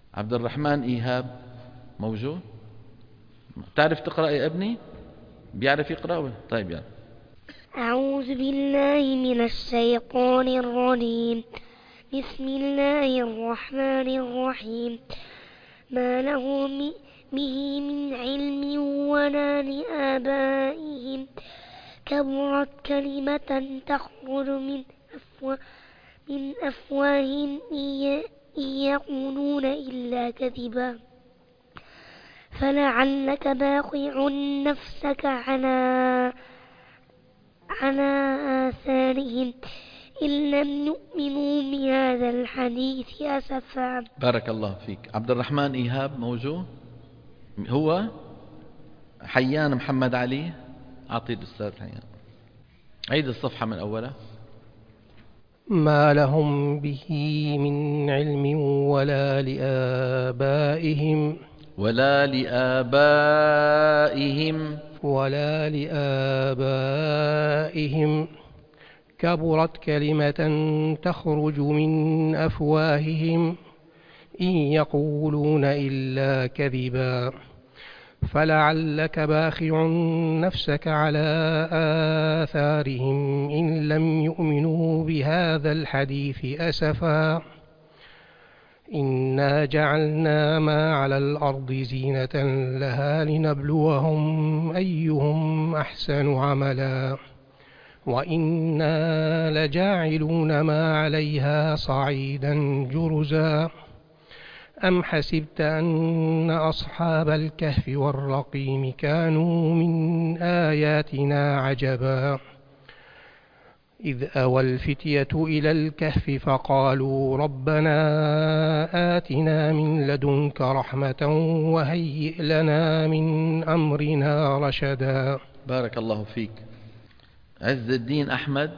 عبد الرحمن إيهاب موجود؟ تعرف تقرأ يا ابني؟ بيعرف يقرأ؟ طيب يعني. أعوذ بالله من الشيطان الرجيم. بسم الله الرحمن الرحيم. ما له به من علم ولا لآبائهم. كبرت كلمة تخرج من أفواههم إن يقولون إلا كذبا. فلعلك باخع نفسك على آثارهم إن لم يؤمنوا بهذا الحديث أسفا. بارك الله فيك. عبد الرحمن إيهاب موجود؟ هو حيان محمد علي. أعطي الأستاذ حيان. عيد الصفحة من أولها. ما لهم به من علم ولا لآبائهم ولا لآبائهم كبرت كلمة تخرج من أفواههم إن يقولون إلا كذبا. فلعلك باخع نفسك على آثارهم إن لم يؤمنوا بهذا الحديث أسفا. إنا جعلنا ما على الأرض زينة لها لنبلوهم أيهم أحسن عملا وإنا لجاعلون ما عليها صعيدا جرزا. أم حسبت أن أصحاب الكهف والرقيم كانوا من آياتنا عجبا إذ أوى الفتية إلى الكهف فقالوا ربنا آتنا من لدنك رحمة وهيئ لنا من أمرنا رشدا. بارك الله فيك. عز الدين أحمد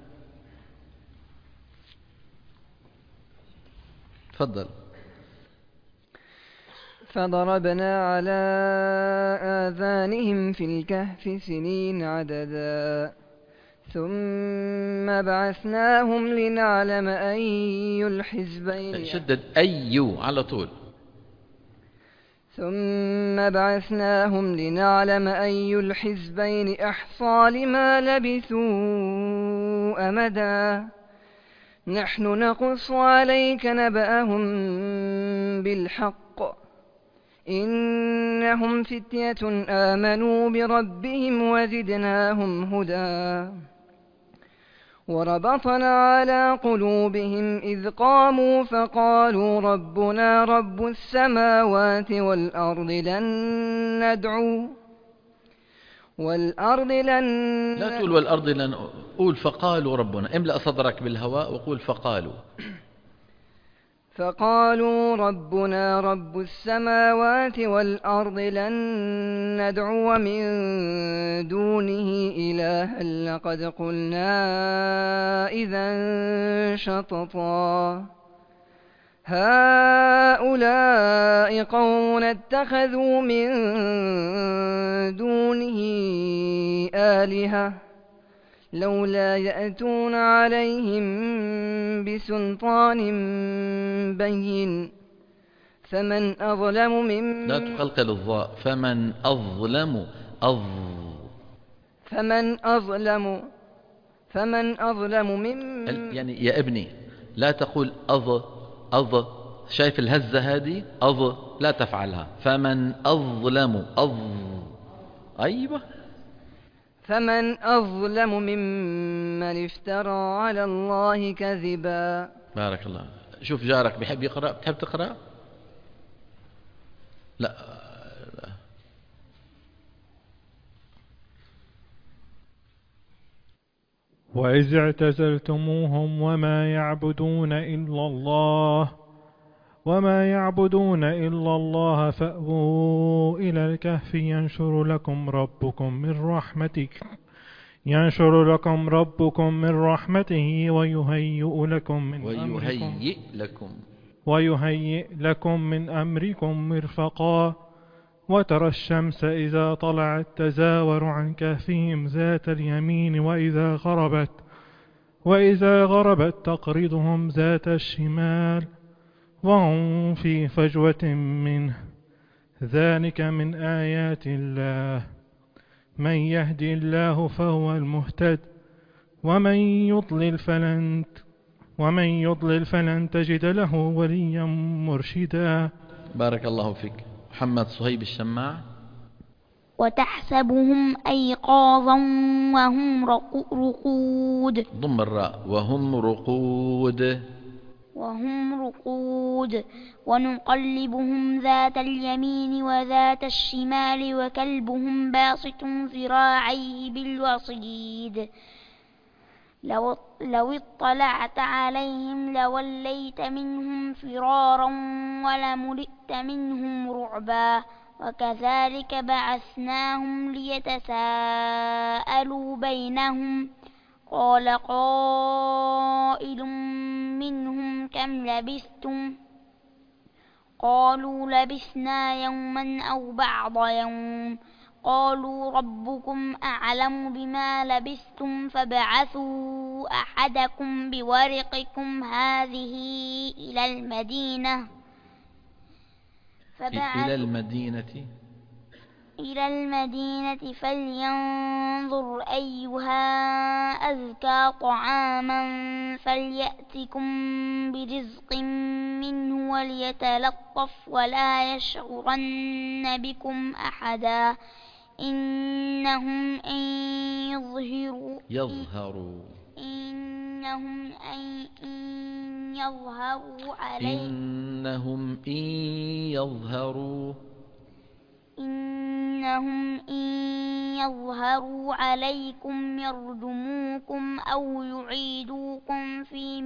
تفضل. فضربنا على آذانهم في الكهف سنين عددا ثم بعثناهم لنعلم أي الحزبين شدد أي على طول. ثم بعثناهم لنعلم أي الحزبين أحصى لما لبثوا أمدا نحن نقص عليك نبأهم بالحق إنهم فتية آمنوا بربهم وزدناهم هدى وربطنا على قلوبهم إذ قاموا فقالوا ربنا رب السماوات والأرض لا تقول والأرض لن. قول فقالوا ربنا. املأ صدرك بالهواء وقول فقالوا ربنا رب السماوات والأرض لن ندعو من دونه إلها لقد قلنا إذا شططا هؤلاء قوم اتخذوا من دونه آلهة لولا يأتون عليهم بسلطان بين فمن أظلم ممن لا تقلقل الضاء. فمن أظلم ممن يعني يا ابني لا تقول شايف الهزة هذه لا تفعلها. فمن أظلم أيوة. فمن أظلم ممن افترى على الله كذبا. بارك الله. شوف جارك بيحب يقرأ. بتحب تقرأ؟ لا. وإذ اعتزلتموهم وما يعبدون إلا الله فأووا إلى الكهف ينشر لكم من رحمته ويهيئ لكم من أمركم مرفقا وترى الشمس إذا طلعت تزاور عن كهفهم ذات اليمين وإذا غربت تقرضهم ذات الشمال وهم في فجوة منه. ذلك من آيات الله. من يهدي الله فهو المهتد ومن يضلل فلن تجد له وليا مرشدا. بارك الله فيك. محمد صهيب الشماع. وتحسبهم أيقاظا وهم رقود. ضم الراء. وهم رقود. ونقلبهم ذات اليمين وذات الشمال وكلبهم باسط ذراعيه بالوصيد. لو اطلعت عليهم لوليت منهم فرارا ولملئت منهم رعبا. وكذلك بعثناهم ليتساءلوا بينهم. قال قائل منهم كم لبثتم؟ قالوا لبثنا يوما أو بعض يوم. قالوا ربكم أعلم بما لبثتم فابعثوا أحدكم بورقكم هذه إلى المدينة فلينظر أيها أزكى طعاما فليأتكم برزق منه وليتلطف ولا يشعرن بكم أحدا. إنهم إن يظهروا عليكم يرجموكم أو يعيدوكم في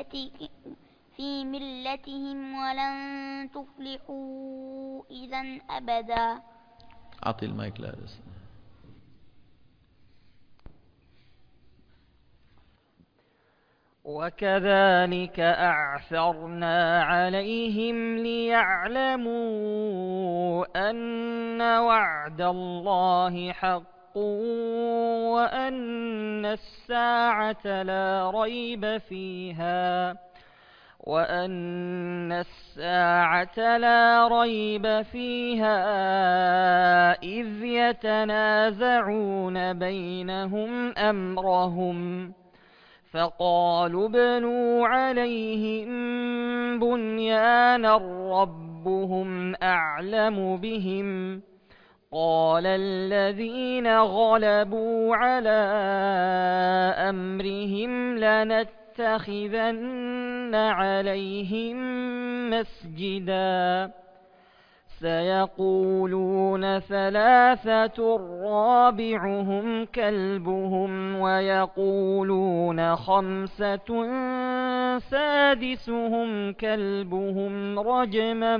ملتهم ولن تفلحوا إذا أبدا. أعطي المايك لارس. وكذلك أعثرنا عليهم ليعلموا أن وعد الله حق وأن الساعة لا ريب فيها إذ يتنازعون بينهم أمرهم فقالوا ابنوا عليهم بنيانا ربهم أعلم بهم. قال الذين غلبوا على أمرهم لنتخذن عليهم مسجدا. سيقولون ثلاثة رابعهم كلبهم ويقولون خمسة سادسهم كلبهم رجما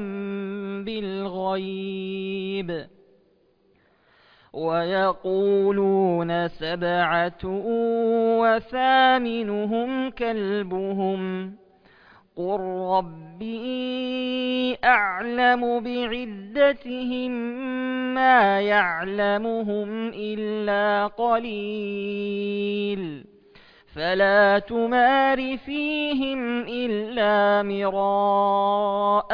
بالغيب ويقولون سبعة وثامنهم كلبهم. قل ربي أعلم بعدتهم ما يعلمهم إلا قليل فلا تمار فيهم إلا مراء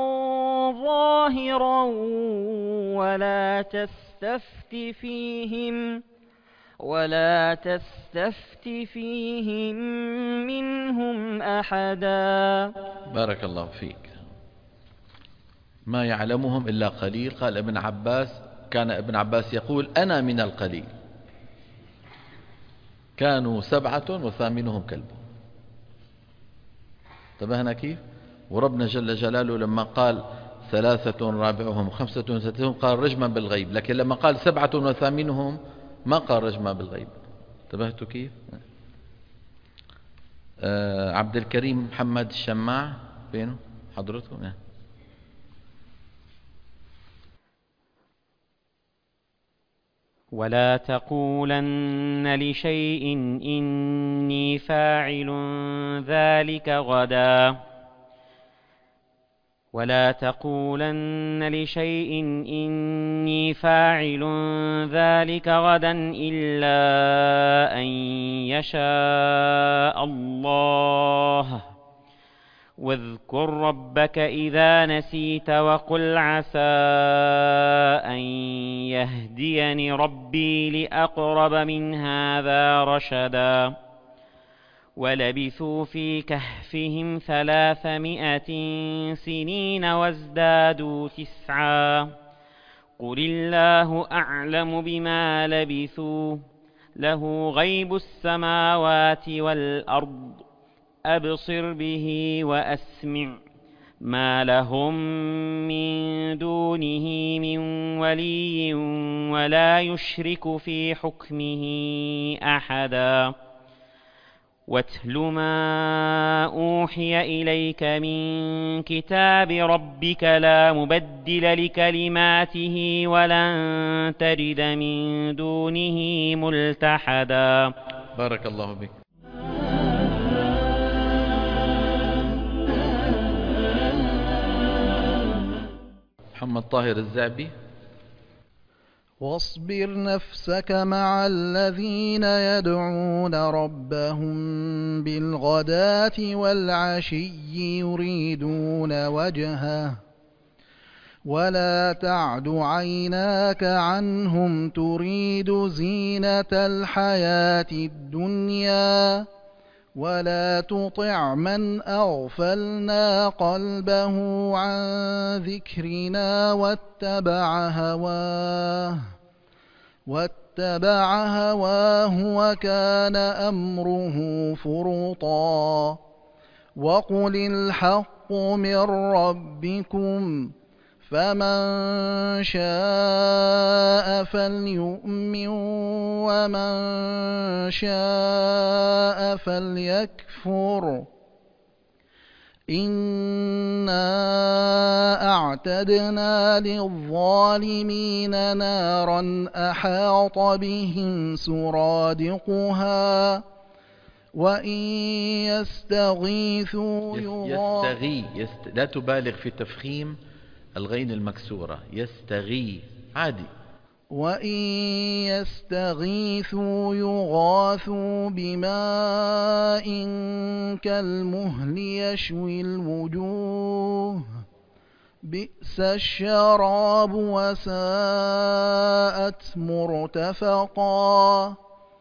ظاهرا ولا تستفت فيهم منهم أحدا. بارك الله فيك. ما يعلمهم إلا قليل. قال ابن عباس، كان ابن عباس يقول أنا من القليل. كانوا 7 وثامنهم كلبهم. انتبهنا كيف؟ وربنا جل جلاله لما قال 3 رابعهم 5 سادسهم قال رجما بالغيب، لكن لما قال 7 وثامنهم ما قال رجما بالغيب. انتبهتوا كيف؟ عبد الكريم محمد الشماع بينه حضرتكم؟ ولا تقولن لشيء إني فاعل ذلك غدا ولا تقولن لشيء إني فاعل ذلك غدا إلا أن يشاء الله واذكر ربك إذا نسيت وقل عسى أن يهديني ربي لأقرب من هذا رشدا ولبثوا في كهفهم 300 سنين وازدادوا 9 قل الله أعلم بما لبثوا له غيب السماوات والأرض أبصر به وأسمع ما لهم من دونه من ولي ولا يشرك في حكمه أحدا واتل ما أوحي إليك من كتاب ربك لا مبدل لكلماته ولن تجد من دونه ملتحدا. بارك الله بك. محمد طاهر الزعبي. واصبر نفسك مع الذين يدعون ربهم بالغداة والعشي يريدون وجهه ولا تعد عيناك عنهم تريد زينة الحياة الدنيا ولا تطع من أغفلنا قلبه عن ذكرنا واتبع هواه وكان أمره فرطا وقل الحق من ربكم فمن شاء فليؤمن ومن شاء فليكفر إنا أعتدنا للظالمين نارا أحاط بهم سرادقها وإن يستغيثوا لا تبالغ في تفخيم الغين المكسورة. يستغي عادي. وإن يستغيثوا يغاثوا بماء كالمهل يشوي الوجوه بئس الشراب وساءت مرتفقا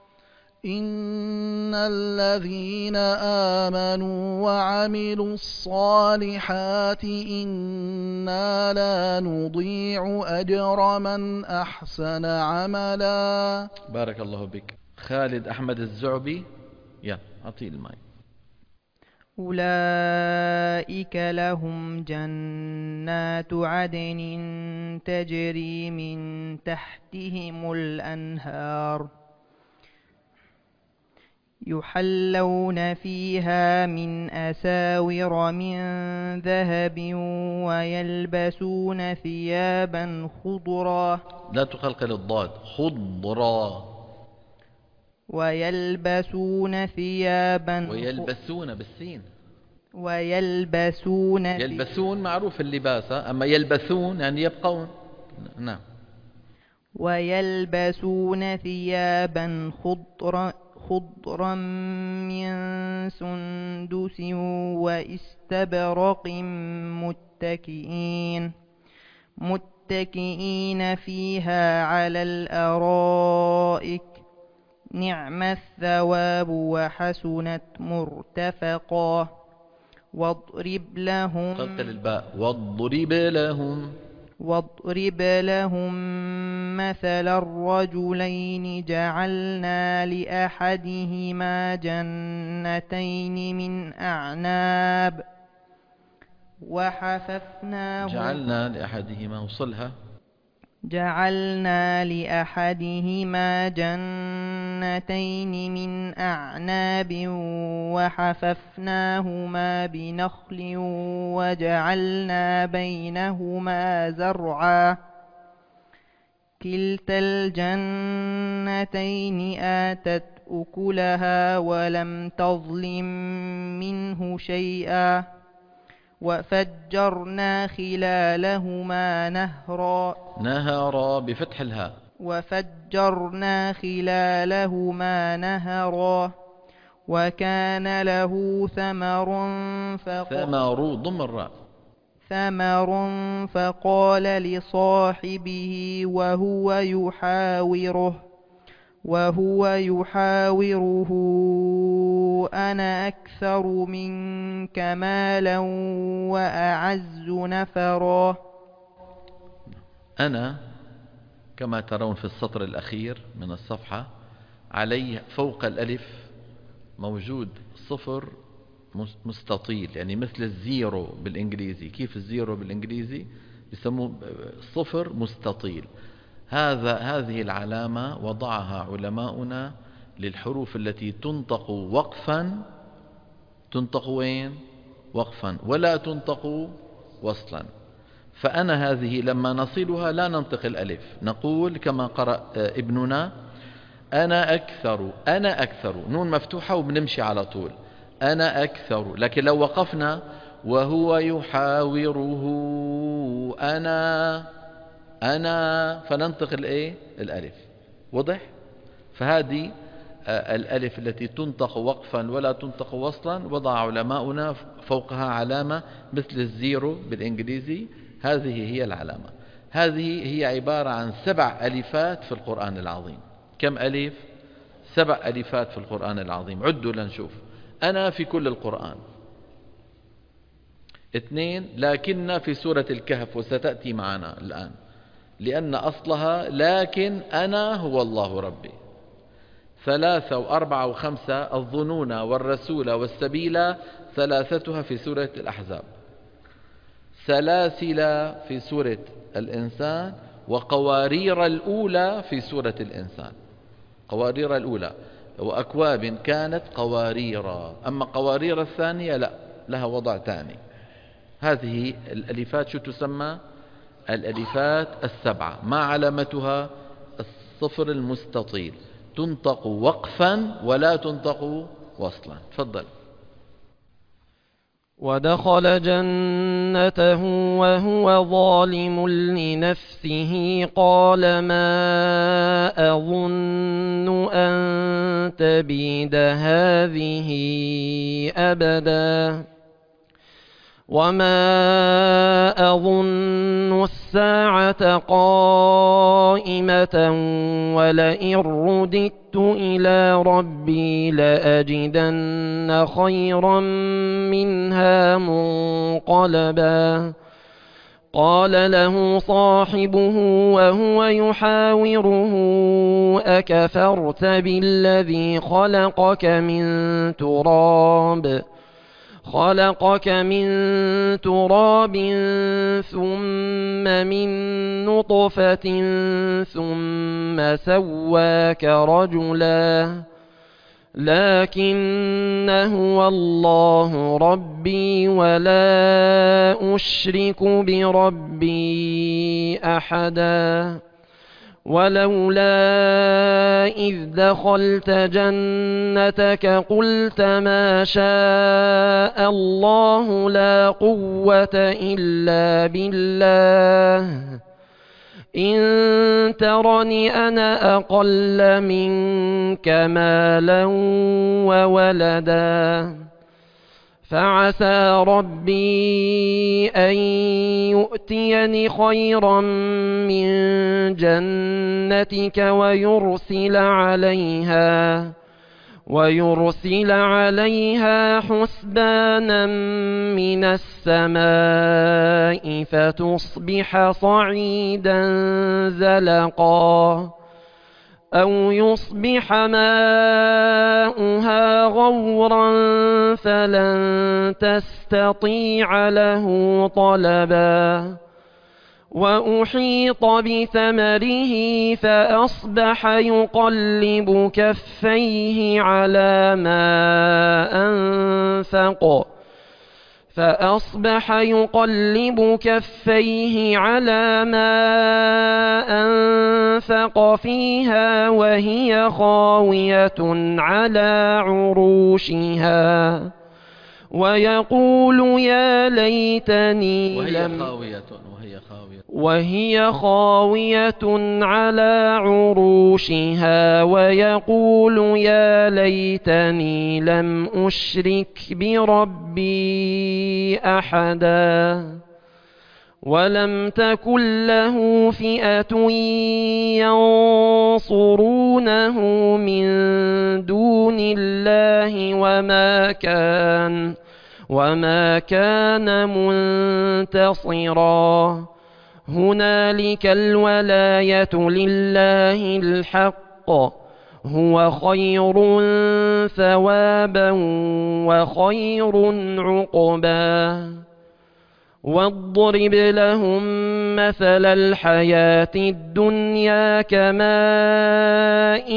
إن الذين آمنوا وعملوا الصالحات إنا لا نضيع أجر من أحسن عملا. بارك الله بك. خالد أحمد الزعبي. يا أعطيه الماء. أولئك لهم جنات عدن تجري من تحتهم الأنهار يحلون فيها من أساور من ذهب ويلبسون ثيابا خضرا. لا تقلقل الضاد. خضرا. ويلبسون ثيابا ويلبسون بالسين. يلبسون معروف اللباس، أما يلبسون يعني يبقون. نعم. ويلبسون ثيابا خضرا من سندس واستبرق متكئين فيها على الأرائك نعم الثواب وحسنت مرتفقا. واضرب لهم قلقل الباء. واضرب لهم مثل الرجلين جعلنا لأحدهما جنتين من أعناب وحففناهما جعلنا لأحدهما جنتين من أعناب وحففناهما بنخل وجعلنا بينهما زرعا كلتا الجنتين آتت أكلها ولم تظلم منه شيئا وفجرنا خلالهما نهرا بفتح الهاء. وفجرنا خلالهما نهرا وكان له ثمر فقال لصاحبه وهو يحاوره أنا أكثر منك مالا وأعز نفرا. أنا كما ترون في السطر الأخير من الصفحة عليه فوق الألف موجود صفر مستطيل، يعني مثل الزيرو بالإنجليزي. كيف الزيرو بالإنجليزي؟ يسموه صفر مستطيل. هذه العلامة وضعها علماؤنا للحروف التي تنطق وقفا. تنطق وين؟ وقفا، ولا تنطق وصلا. فأنا هذه لما نصلها لا ننطق الألف، نقول كما قرأ ابننا أنا أكثر نون مفتوحة وبنمشي على طول أنا أكثر. لكن لو وقفنا وهو يحاوره أنا فننطق الألف. وضح؟ فهذه الألف التي تنطق وقفا ولا تنطق وصلا وضع علماؤنا فوقها علامة مثل الزيرو بالإنجليزي. هذه هي العلامة. هذه هي عبارة عن 7 ألفات في القرآن العظيم. كم ألف؟ 7 ألفات في القرآن العظيم. عدوا لنشوف. أنا في كل القرآن 2، لكن في سورة الكهف وستأتي معنا الآن، لأن أصلها لكن أنا هو الله ربي. 3 و4 و5 الظنون والرسول والسبيل ثلاثتها في سورة الأحزاب. سلاسل في سورة الإنسان، وقوارير الأولى في سورة الإنسان. قوارير الأولى وأكواب كانت قواريرا، أما قوارير الثانية لا، لها وضع ثاني. هذه الألفات شو تسمى؟ الألفات 7. ما علامتها؟ الصفر المستطيل، تنطق وقفا ولا تنطق وصلا. تفضل. ودخل جنته وهو ظالم لنفسه قال ما أظن أن تبيد هذه أبدا وما أظن الساعة قائمة ولئن رددت إلى ربي لأجدن خيرا منها منقلبا. قال له صاحبه وهو يحاوره أكفرت بالذي خلقك من تراب ثم من نطفة ثم سواك رجلا لكن هو الله ربي ولا أشرك بربي أحدا. ولولا إذ دخلت جنتك قلت ما شاء الله لا قوة إلا بالله إن ترني أنا أقل منك مالا وولدا فعسى ربي أن يؤتيني خيرا من جنتك ويرسل عليها حسبانا من السماء فتصبح صعيدا زلقا أو يصبح ماؤها غورا فلن تستطيع له طلبا. وأحيط بثمره فأصبح يقلب كفيه على ما أنفق فيها وهي خاوية على عروشها ويقول يا ليتني وهي خاوية على عروشها ويقول يا ليتني لم أشرك بربي أحدا ولم تكن له فئة ينصرونه من دون الله وما كان منتصرا هنالك الولاية لله الحق هو خير ثوابا وخير عقبا واضرب لهم مثل الحياة الدنيا كماء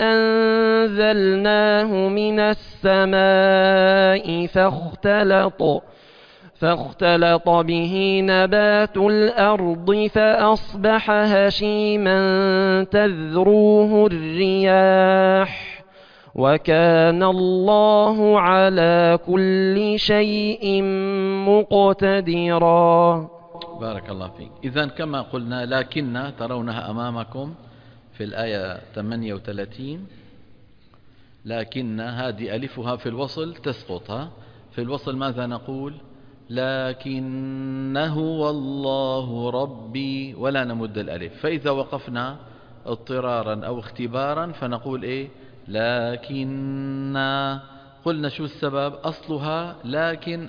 أنزلناه من السماء فاختلط به نبات الأرض فأصبح هشيما تذروه الرياح وكان الله على كل شيء مقتدرا. بارك الله فيك. إذن كما قلنا لكن ترونها أمامكم في الآية 38 لكن هذه ألفها في الوصل تسقطها في الوصل ماذا نقول؟ لكنه والله ربي ولا نمد الألف. فإذا وقفنا اضطرارا أو اختبارا فنقول إيه؟ لكن قلنا شو السبب؟ أصلها لكن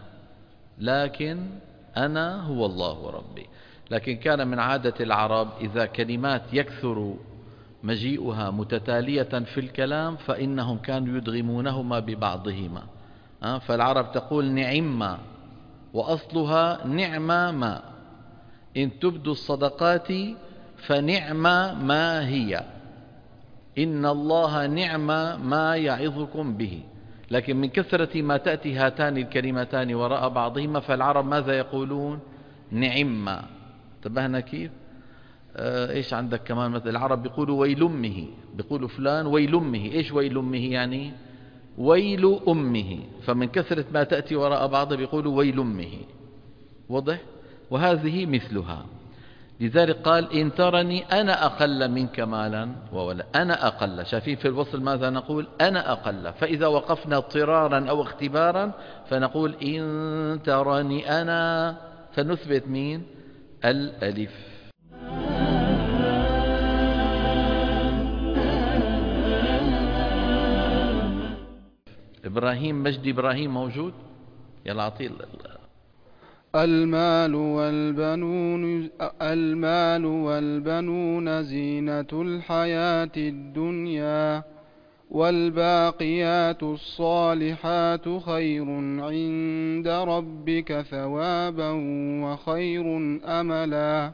أنا هو الله ربي. لكن كان من عادة العرب إذا كلمات يكثر مجيئها متتالية في الكلام فإنهم كانوا يدغمونهما ببعضهما. فالعرب تقول نعم وأصلها نعم ما إن تبدوا الصدقات فنعم ما هي إن الله نعم ما يعظكم به. لكن من كثرة ما تأتي هاتان الكلمتان وراء بعضهما فالعرب ماذا يقولون؟ نعم. انتبهنا كيف؟ ايش عندك كمان مثل العرب بيقولوا ويل أمه، بيقولوا فلان ويل أمه. ايش ويل أمه يعني؟ ويل أمه. فمن كثرة ما تأتي وراء بعضها بيقولوا ويل أمه. واضح؟ وهذه مثلها. لذلك قال إن ترني أنا أقل منك مالا وولا أنا أقل. شايفين في الوصل ماذا نقول؟ أنا أقل. فإذا وقفنا اضطرارا أو اختبارا فنقول إن ترني أنا فنثبت مين؟ الألف. إبراهيم مجدي إبراهيم موجود؟ يلا عطيل. المال والبنون زينة الحياة الدنيا والباقيات الصالحات خير عند ربك ثوابا وخير أملا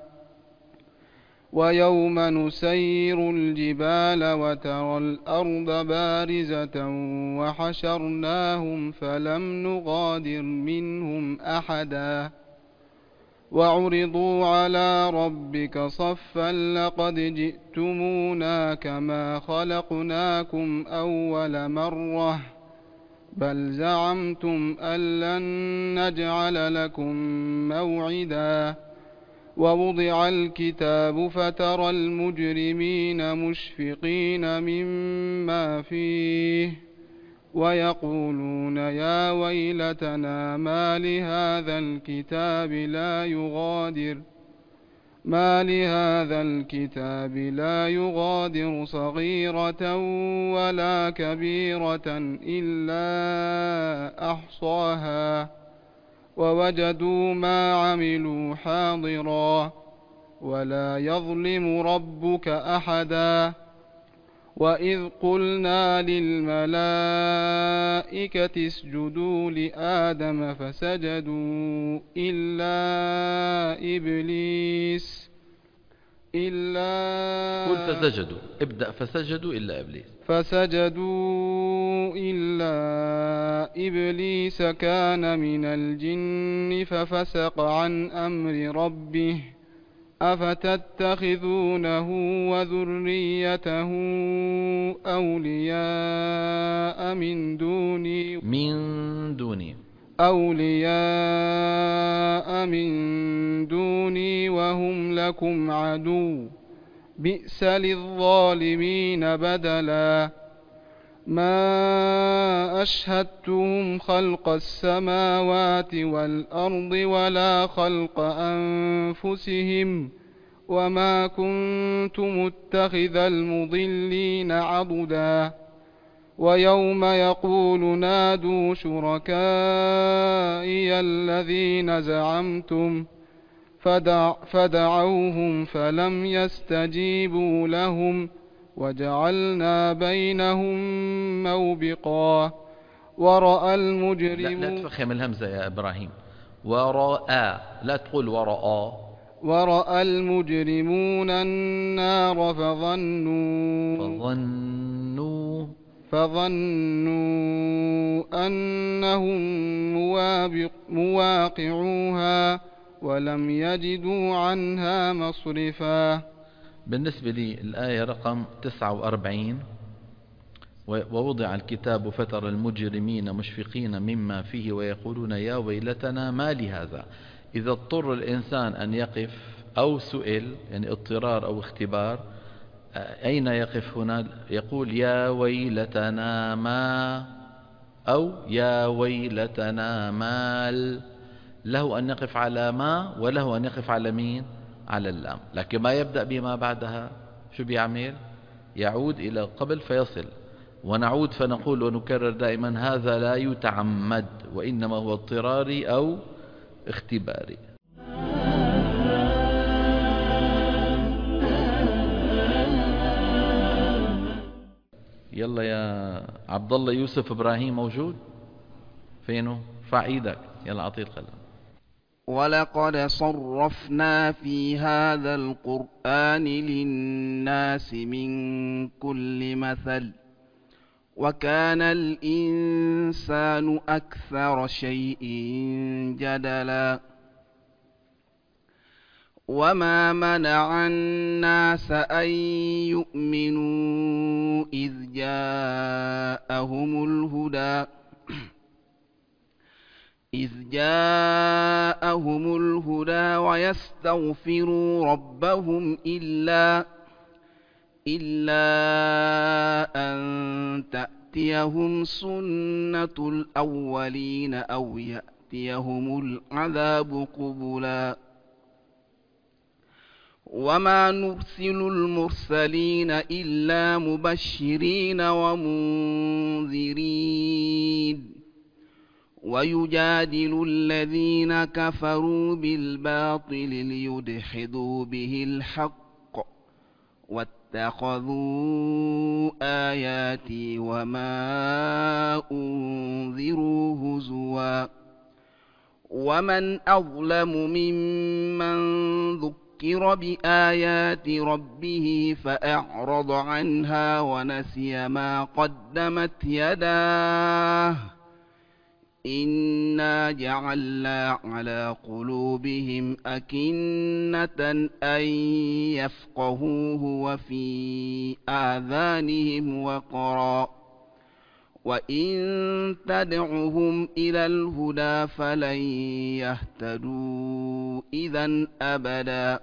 ويوم نسير الجبال وترى الأرض بارزة وحشرناهم فلم نغادر منهم أحدا وعرضوا على ربك صفا لقد جئتمونا كما خلقناكم أول مرة بل زعمتم أن لن نجعل لكم موعدا ووضع الكتاب فترى المجرمين مشفقين مما فيه ويقولون يا ويلتنا ما لهذا الكتاب لا يغادر صغيرة ولا كبيرة إلا أحصاها ووجدوا ما عملوا حاضرا ولا يظلم ربك أحدا وإذ قلنا للملائكة اسجدوا لآدم فسجدوا إلا إبليس قل فسجدوا ابدأ فسجدوا إلا إبليس فسجدوا إلا إبليس كان من الجن ففسق عن أمر ربه أفتتخذونه وذريته أولياء من دوني وهم لكم عدو بئس للظالمين بدلا ما أشهدتهم خلق السماوات والأرض ولا خلق أنفسهم وما كنت متخذ المضلين عضدا ويوم يقول نادوا شركائي الذين زعمتم فدعوهم فلم يستجيبوا لهم وجعلنا بينهم موبقا ورأى المجرمون لا تفخم الهمزة يا إبراهيم. ورأى، لا تقول ورأى. ورأى المجرمون النار فظنوا أنهم مواقعوها ولم يجدوا عنها مصرفا. بالنسبة لي الآية رقم 49: ووضع الكتاب فترى المجرمين مشفقين مما فيه ويقولون يا ويلتنا ما لهذا. إذا اضطر الإنسان أن يقف أو سئل، يعني اضطرار أو اختبار، أين يقف هنا؟ يقول يا ويلتنا ما، أو يا ويلتنا مال. له أن يقف على ما وله أن يقف على مين؟ على اللام. لكن ما يبدأ بما بعدها شو بيعمل؟ يعود إلى قبل فيصل. ونعود فنقول ونكرر دائما هذا لا يتعمد، وإنما هو اضطراري أو اختباري. يلا يا عبد الله يوسف إبراهيم موجود؟ فينه؟ ارفع ايدك، يلا أعطيه القلم. ولقد صرفنا في هذا القرآن للناس من كل مثل وكان الإنسان أكثر شيء جدلا وما منع الناس أن يؤمنوا إذ جاءهم الهدى ويستغفروا ربهم إلا أن تأتيهم سنة الأولين أو يأتيهم العذاب قبلا وما نرسل المرسلين إلا مبشرين ومنذرين ويجادل الذين كفروا بالباطل ليدحضوا به الحق واتخذوا آياتي وما أنذروا هزوا ومن أظلم ممن ذكر بآيات ربه فأعرض عنها ونسي ما قدمت يداه إنا جعلنا على قلوبهم أكنة أن يفقهوه وفي آذانهم وقرا وإن تدعهم إلى الهدى فلن يهتدوا إذا أبدا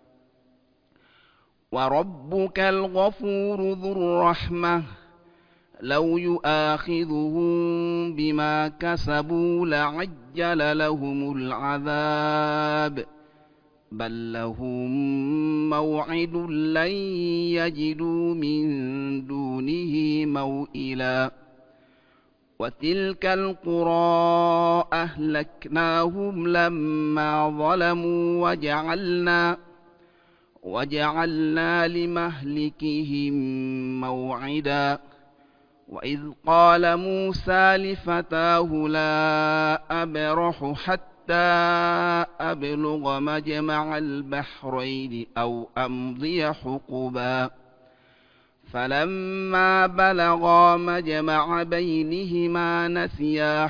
وربك الغفور ذو الرحمة لو يؤاخذهم بما كسبوا لعجل لهم العذاب بل لهم موعد لن يجدوا من دونه موئلا وتلك القرى أهلكناهم لما ظلموا وجعلنا لمهلكهم موعدا وإذ قال موسى لفتاه لا أبرح حتى أبلغ مجمع البحرين أو أمضي حقبا فلما بلغا مجمع بينهما نسيا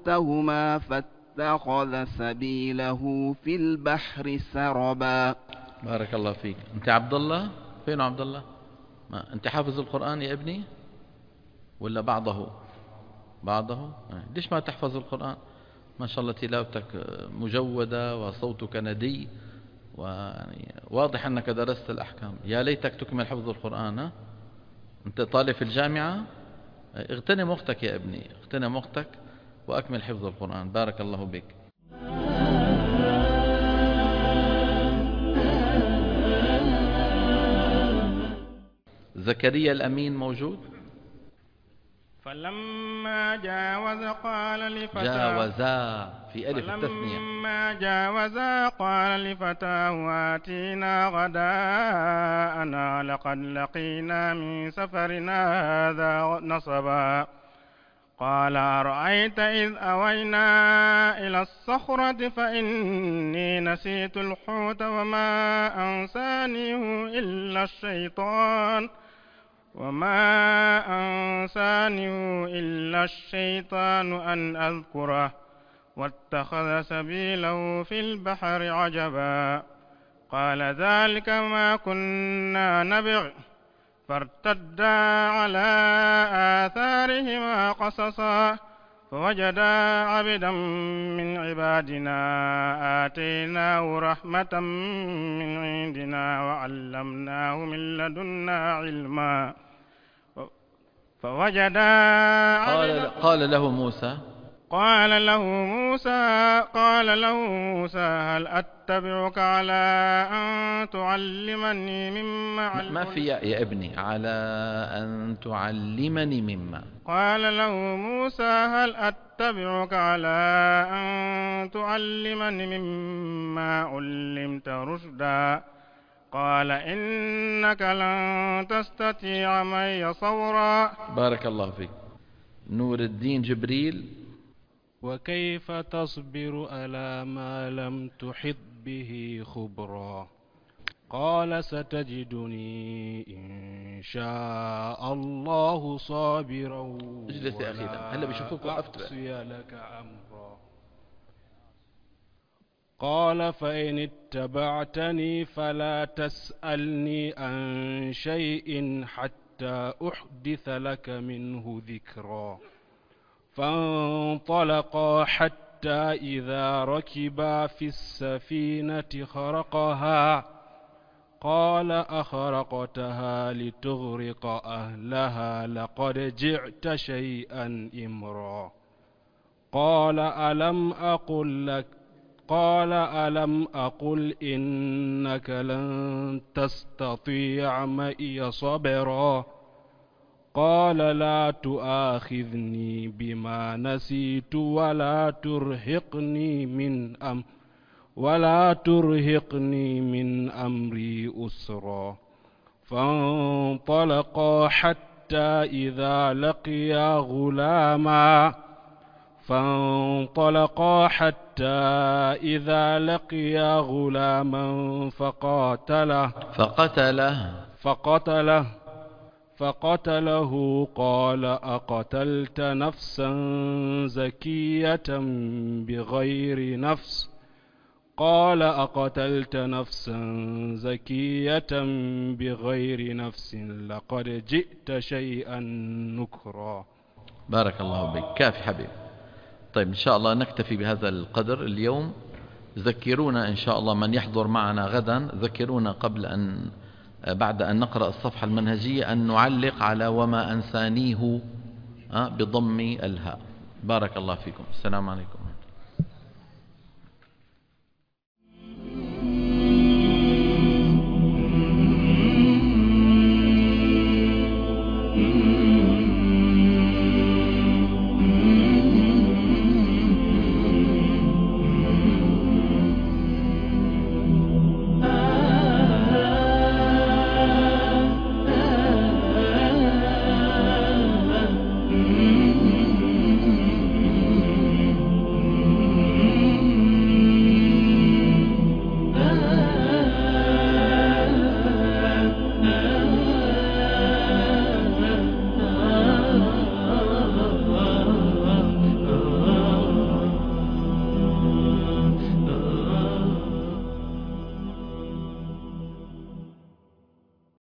حوتهما فاتخذ سبيله في البحر سربا. بارك الله فيك. أنت عبد الله؟ فين عبد الله؟ ما أنت حافظ القرآن يا ابني ولا بعضه؟ بعضه؟ ليش ما تحفظ القرآن؟ ما شاء الله تلاوتك مجودة وصوتك ندي، ويعني واضح أنك درست الأحكام. يا ليتك تكمل حفظ القرآن. ها؟ أنت طالب في الجامعة، اغتنم وقتك يا ابني، اغتنم وقتك وأكمل حفظ القرآن. بارك الله بك. زكريا الأمين موجود؟ فلما جاوز قال لفتاه، جاوزا في ألف التثنية. فلما جاوزا قال لفتاه آتينا غداءنا لقد لقينا من سفرنا هذا نصبا. قال أرأيت إذ أوينا إلى الصخرة فإني نسيت الحوت وما أنسانيه إلا الشيطان أن أذكره واتخذ سبيله في البحر عجبا. قال ذلك ما كنا نبغ فارتدا على آثارهما قصصا فوجدا عبدا من عبادنا آتيناه رحمة من عندنا وعلمناه من لدنا علما. فوجدا قال له موسى هل أتبعك على أن تعلمني مما علمت؟ ما في يا ابني على أن تعلمني مما. قال له موسى هل أتبعك على أن تعلمني مما علمت رشدا. قال إنك لن تستطيع معي صبرا. بارك الله فيك. نور الدين جبريل. وكيف تصبر على ما لم تحط به خبرا. قال ستجدني إن شاء الله صابرا اجلس يا أخي، هلا بيشوفوك وقفت لك أمرا. قال فإن اتبعتني فلا تسألني عن شيء حتى أحدث لك منه ذكرا. فانطلقا حتى إذا ركبا في السفينة خرقها. قال أخرقتها لتغرق أهلها لقد جئت شيئا إمرا. قال ألم أقل إنك لن تستطيع معي صبرا. قال لا تؤاخذني بما نسيت ولا ترهقني من أمري أسرا. فانطلقا حتى إذا لقيا غلاما فقتله. قال أقتلت نفسا زكية بغير نفس لقد جئت شيئا نكرا. بارك الله بك. كافي حبيب. طيب إن شاء الله نكتفي بهذا القدر اليوم. ذكرونا إن شاء الله من يحضر معنا غدا، ذكرونا بعد أن نقرأ الصفحة المنهجية أن نعلق على وما أنسانيه بضم الهاء. بارك الله فيكم. السلام عليكم.